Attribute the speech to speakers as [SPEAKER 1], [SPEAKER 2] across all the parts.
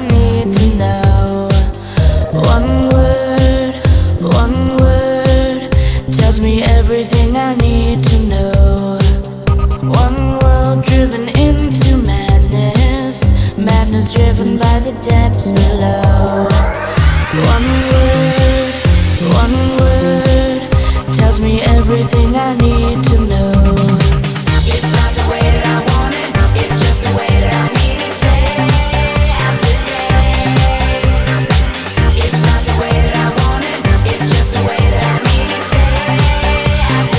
[SPEAKER 1] need to know. One word tells me everything I need to know. One world driven into madness, madness driven by the depths below. One word tells me everything I need to know. It's not the way that I want it, it's just the way that I need it day after day. It's not the way that I want it, it's just the way that I need it day after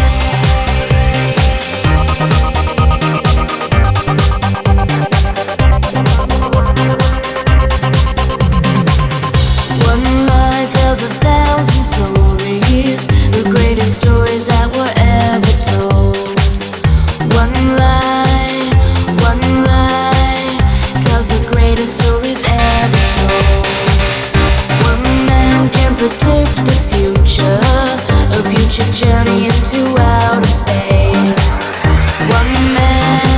[SPEAKER 1] One lie tells 1,000 stories, the greatest stories that were ever told. One lie tells the greatest stories ever told. One man can predict the future, a future journey into outer space. One man,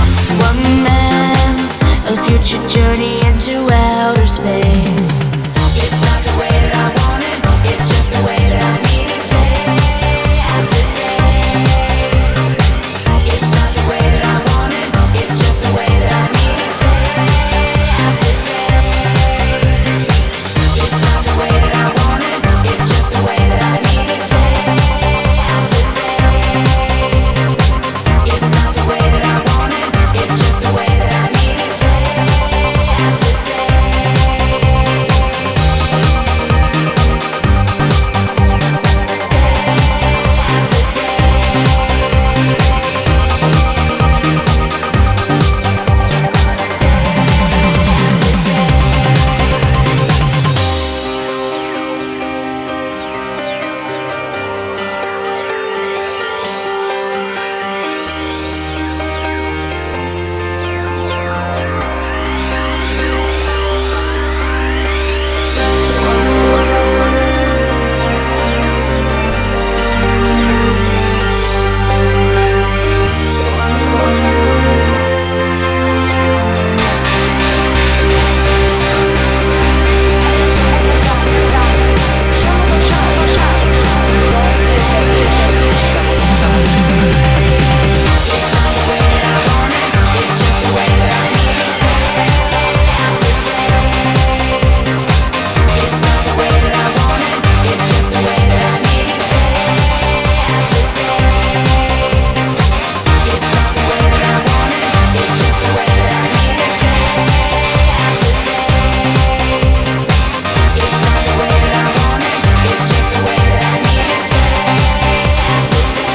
[SPEAKER 1] a future journey into outer space. It's not the way that I want it, it's just the way that I need it day after day. It's not the way that I want it, it's just the way that I need it day after day. It's not the way that I want it, it's just the way that I need it day after day. It's not the way that I want it, it's just the way that I need it day after day.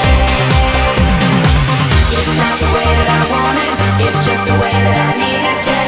[SPEAKER 1] It's just the way that I need it.